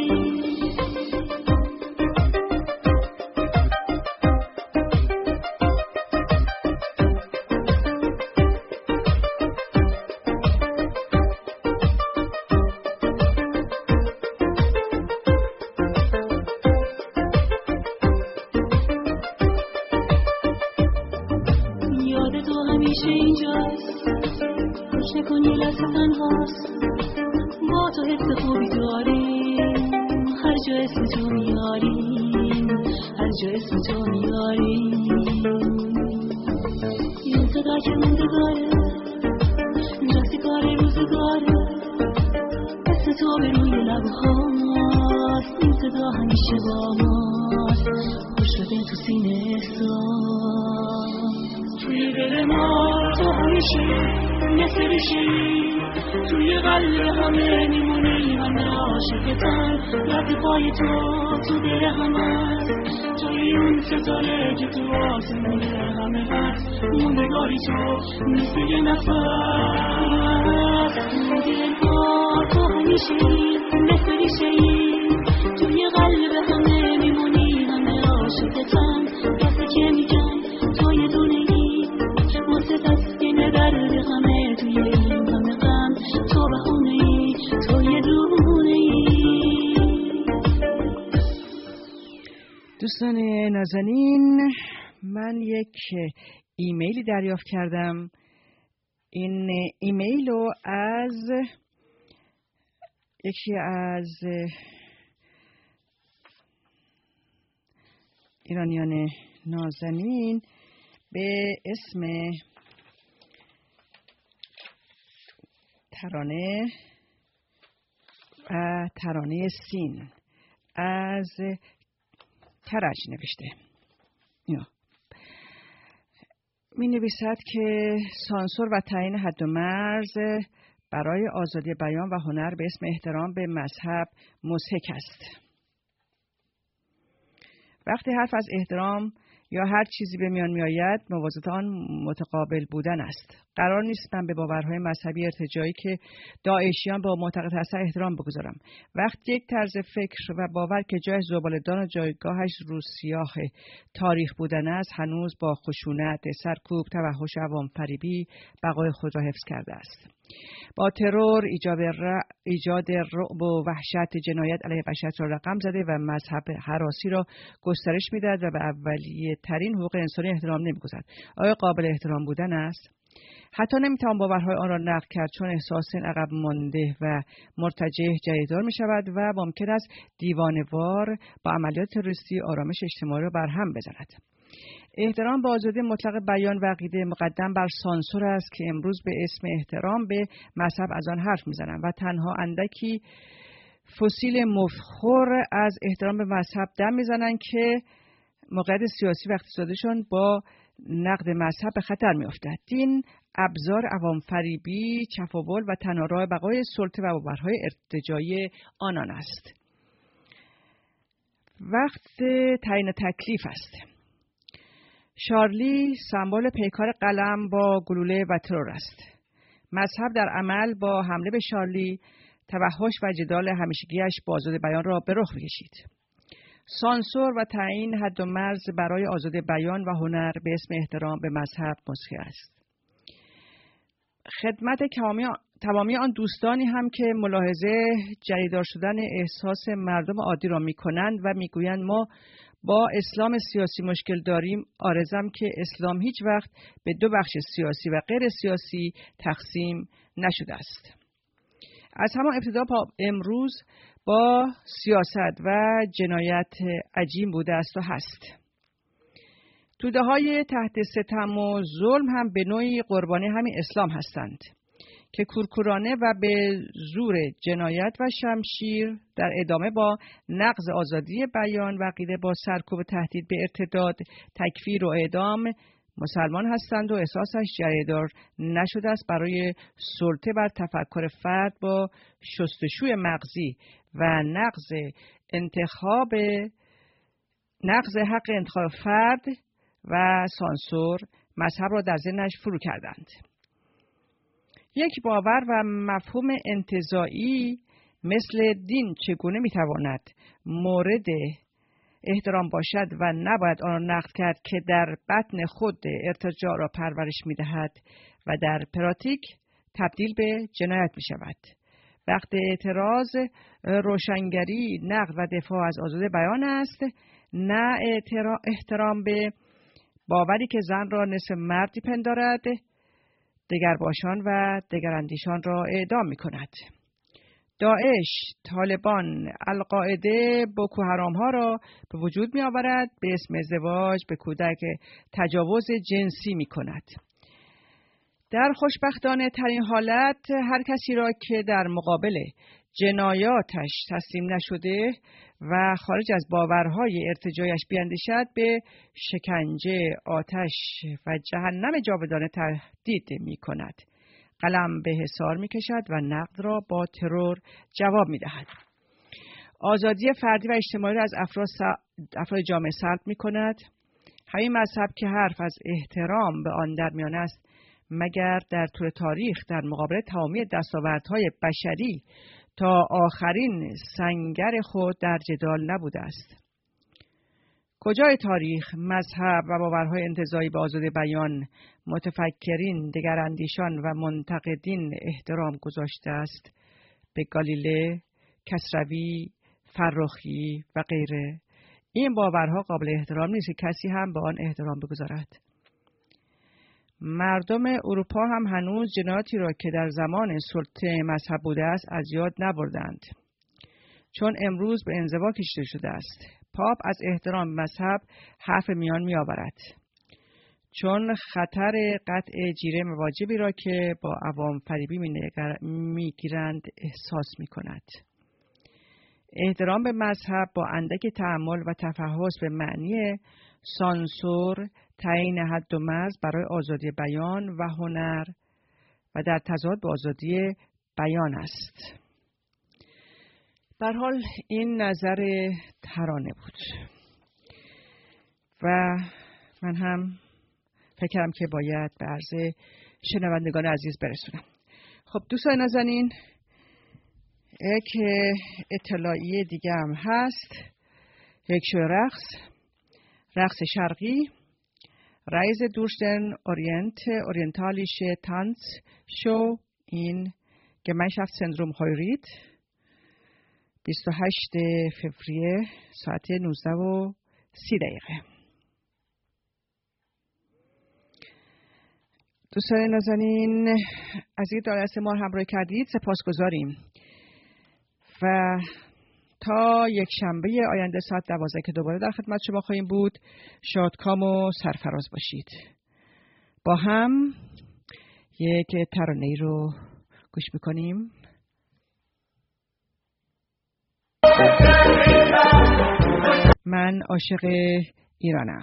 یاد تو همیشه اینجاست، خوش نکن یه لحظه تنهاست، با تو حس خوبی داریم، هر جا اسم تو میاریم، هر جا اسم تو میاریم. این صدا که موندگاره، جستگاره روزگاره، اسم تو به روی لبهاست، این صدا همیشه با ماست، خوش شده تو سینه احساس. توی دل ما تو همیشه مثل ریشه‌ای، توی قلب همه میمونی، همه عاشقتن، رفیقای تو تو دل همه، توی اون ستاره که تو آسمونه همه هست، موندگاری تو مثل یه نفس. توی دل ما تو همیشه مثل ریشه‌ای، توی قلب همه میمونی، همه عاشقتن، واسه که میگم تو یه دونه ای، واسه تسکین درد همه، توی این همه غم تو بهونه ای، تو یه دونه ای. دوستان نازنین، من یک ایمیلی دریافت کردم. این ایمیل رو از یکی از ایرانیان نازنین به اسم ترانه و ترانه سین از کرج نوشته. می نویسد که سانسور و تعیین حد و مرز برای آزادی بیان و هنر به اسم احترام به مذهب مضحک است. وقتی حرف از احترام یا هر چیزی به میان می آید، موازات آن متقابل بودن است. قرار نیست من به باورهای مذهبی ارتجاعی که داعشیان با معتقد هستند احترام بگذارم. وقتی یک طرز فکر و باور که جایش زباله‌دان و جایگاهش رو سیاه تاریخ بودن است، هنوز با خشونت، سرکوب، توحش و عوام فریبی بقای خود را حفظ کرده است. با ترور، ایجاد ر... ایجاد رعب و وحشت، جنایت علیه بشریت را رقم زده و مذهب هراسی را گسترش می‌دهد و به اولیه ترین حقوق انسانی احترام نمی‌گذارد. آیا قابل احترام بودن است؟ حتی نمی‌توان باورهای آن را نقد کرد، چون احساس عقب مانده و مرتجع جریدار می‌شود و ممکن است دیوانه‌وار با عملیات تروریستی آرامش اجتماعی را برهم بزند. احترام به آزادی مطلق بیان و عقیده مقدم بر سانسور است که امروز به اسم احترام به مذهب از آن حرف میزنند و تنها اندکی فسیل مفخور از احترام به مذهب دم میزنند که موقعیت سیاسی و اقتصادیشون با نقد مذهب به خطر میافتد. دین ابزار عوام فریبی، چفاول و تنها راه بقای سلطه و باورهای ارتجاعی آنان است. وقت تعیین تکلیف است. شارلی سمبل پیکار قلم با گلوله و ترور است. مذهب در عمل با حمله به شارلی توحش و جدال همیشگیش با آزادی بیان را به رخ می‌کشید. سانسور و تعیین حد و مرز برای آزادی بیان و هنر به اسم احترام به مذهب مسخره است. خدمت تمامی آن دوستانی هم که ملاحظه جریدار شدن احساس مردم عادی را می‌کنند و می‌گویند ما با اسلام سیاسی مشکل داریم، عارضم که اسلام هیچ وقت به دو بخش سیاسی و غیر سیاسی تقسیم نشده است. از همان ابتدا تا امروز با سیاست و جنایت عجین بوده است و هست. توده های تحت ستم و ظلم هم به نوعی قربانی همین اسلام هستند که کورکورانه و به زور جنایت و شمشیر در ادامه با نقض آزادی بیان و عقیده با سرکوب تهدید به ارتداد، تکفیر و اعدام مسلمان هستند و احساسش جریدار نشده است برای سلطه بر تفکر فرد با شستشوی مغزی و نقض انتخاب نقض حق انتخاب فرد و سانسور مذهب را در ذهنش فرو کردند. یک باور و مفهوم انتزاعی مثل دین چگونه میتواند مورد احترام باشد و نباید آن را نقد کرد که در بطن خود ارتجاع را پرورش میدهد و در پراتیک تبدیل به جنایت می شود. وقت اعتراض روشنگری، نقد و دفاع از آزادی بیان است، نه احترام به باوری که زن را نصف مردی پندارد، دگرباشان و دگراندیشان را اعدام می کند. داعش، طالبان، القاعده بوکو حرام ها را به وجود می آورد، به اسم ازدواج به کودک تجاوز جنسی می کند. در خوشبختانه ترین حالت هر کسی را که در مقابل جنایاتش تسلیم نشده و خارج از باورهای ارتجاعیش بیندیشد به شکنجه، آتش و جهنم جاودانه تهدید می کند. قلم به حصار می کشد و نقد را با ترور جواب می دهد. آزادی فردی و اجتماعی را از افراد, افراد جامعه سلب می کند. همین مذهب که حرف از احترام به آن در میان است، مگر در طول تاریخ در مقابل تمامی دستاوردهای بشری تا آخرین سنگر خود در جدال نبوده است. کجای تاریخ مذهب و باورهای انتزاعی به آزادی بیان متفکرین، دگراندیشان و منتقدین احترام گذاشته است؟ به گالیله، کسروی، فرخی و غیره. این باورها قابل احترام نیست که کسی هم به آن احترام بگذارد. مردم اروپا هم هنوز جنایاتی را که در زمان سلطه مذهب بوده است از یاد نبردند، چون امروز به انزوا کشیده شده است. پاپ از احترام مذهب حرف میان می آورد، چون خطر قطع جیره مواجبی را که با عوام فریبی می گیرند احساس می کند. احترام به مذهب با اندک تأمل و تفحص به معنی سانسور، تعیین حد و مرز برای آزادی بیان و هنر و در تضاد با آزادی بیان است. به هر حال این نظر ترانه بود و من هم فکرم که باید به عرض شنوندگان عزیز برسونم. خب دوستان نازنین، یک اطلاعیه دیگه هم هست. یک شو رقص رقص شرقی Reise durch den Orient, orientalische Tanzshow in Gemeinschaftszentrum Heurit بیست و هشتم فوریه ساعت نوزده و سی دقیقه. دوستان نازنین، از این دانست ما همراه کردید سپاسگزاریم و تا یک شنبه آینده ساعت دوازده که دوباره در خدمت شما خواهیم بود. شادکام و سرفراز باشید. با هم یک ترانه‌ای رو گوش میکنیم. من عاشق ایرانم.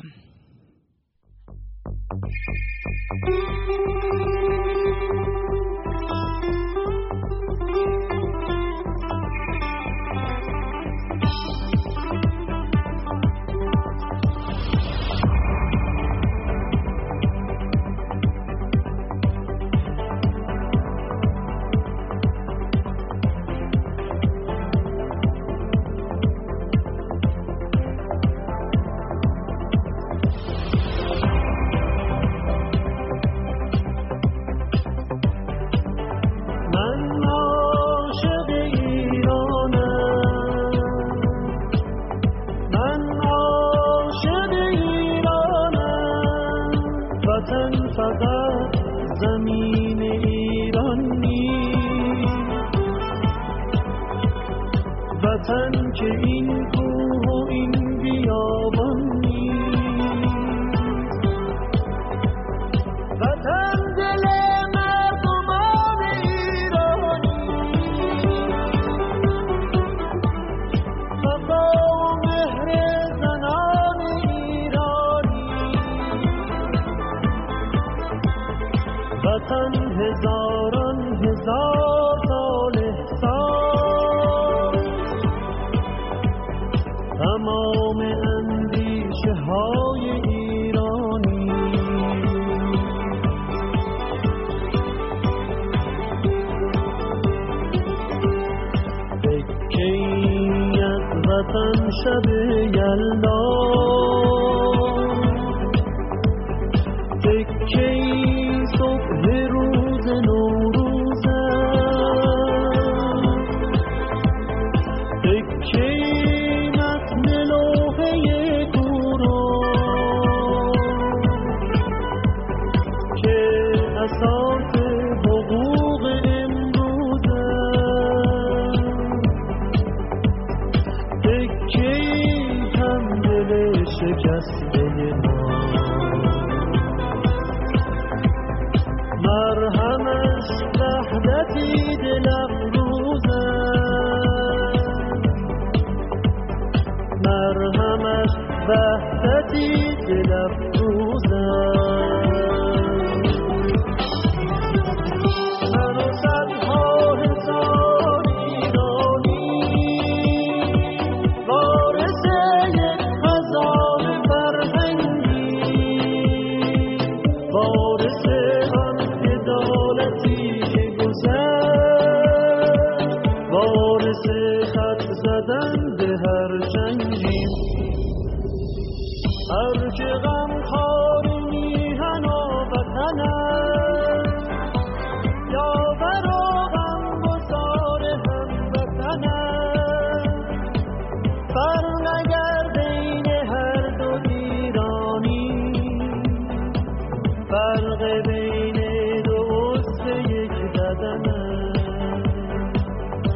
شب یلدا تکه صبح روز نوروزه تکه متن لوحه قرآن که اساس حقوق امروزه تکه هم دل شکسته ما مرهمش وحدتی دل افروزه مرهمش وحدتی دل افروزه من و صدها هزار ایرانی وارث یک خزانه فرهنگی وارث آن عدالتی که گذشت وارث خط زدن به هر جنگی هر که